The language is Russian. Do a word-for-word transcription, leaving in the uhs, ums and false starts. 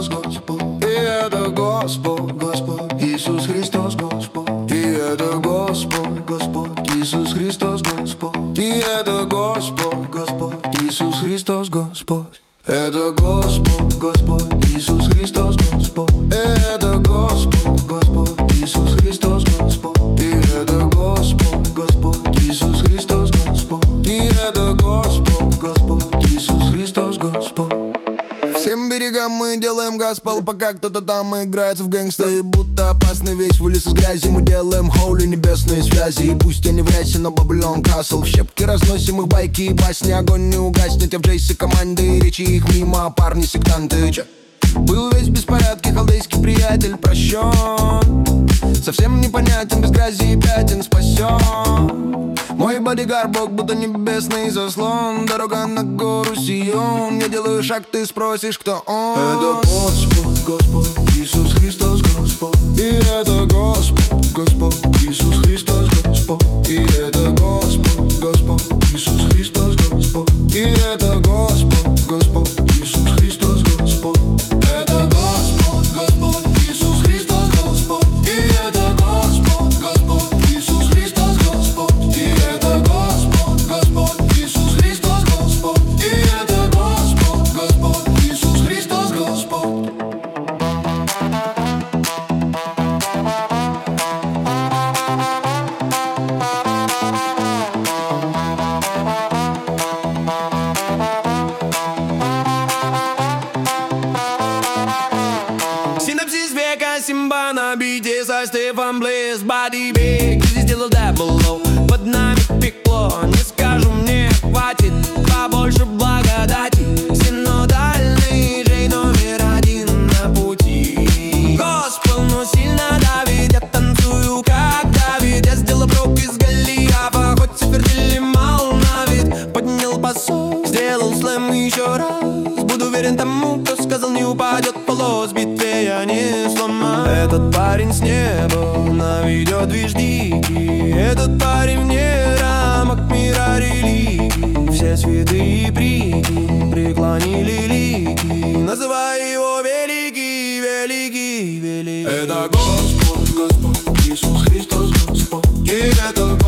Христос Господь, и это Господь, Господь, Иисус Христос Господь, и это Господь, Господь, Иисус Христос Господь, и это Господь, Господь, Иисус Христос Господь, это Господь, Господь, Иисус Христос Господь, это Господь, Господь, Иисус Христос Господь, и это Господь, Господь, Иисус Христос Господь, и это Господь, Господь, Иисус Христос Господь. Всем берегам мы делаем госпел, пока кто-то там играется в гэнгста. И будто опасный весь вылез из грязи, мы делаем хоули небесные связи. И пусть я не в рясе, но Babylon Castle. В щепки разносим их байки и басни. Огонь не угаснет, я в Джейсе команды. И речи их мимо, парни сектанты. Че? Был весь в беспорядке, халдейский приятель прощен. Совсем непонятен, без грязи и пятен спасен. Мой бодигар, Бог, будто небесный заслон. Дорога на гору Сион. Я делаю шаг, ты спросишь, кто он. Это Господь, Господь, Иисус Христос Господь, и это Господь, Господь, Иисус Христос Господь, и это Господь, Господь, Иисус Христос Господь, и это Господь, Господь, Иисус Христос Господь. Это Господь, Господь, Иисус Христос Господь, и это Господь, Господь, Иисус Христос Господь, и это Господь, Господь, Иисус Христос Господь, и это Господь, Господь, Иисус Христос Господь. Синапсис века, Симба на бите со Стефом Близ. Body big, ты сделал дабло, под нами пекло. Не скажу, мне хватит побольше благодати. Синодальный Джей номер один на пути. Госпел, но сильно давит, я танцую как Давид. Я сделал прок из Голиафа, хоть Сефердили мал на вид. Поднял басу, сделал слэм еще раз. Буду уверен тому, кто сказал, не упадет полос. В битве я не сломаю. Этот парень с неба наведет движ дикий. Этот парень вне рамок мира религии. Все святые прики преклонили лики, называя его великий, великий, великий. Это Господь, Господь, Иисус Христос Господь, и это Господь.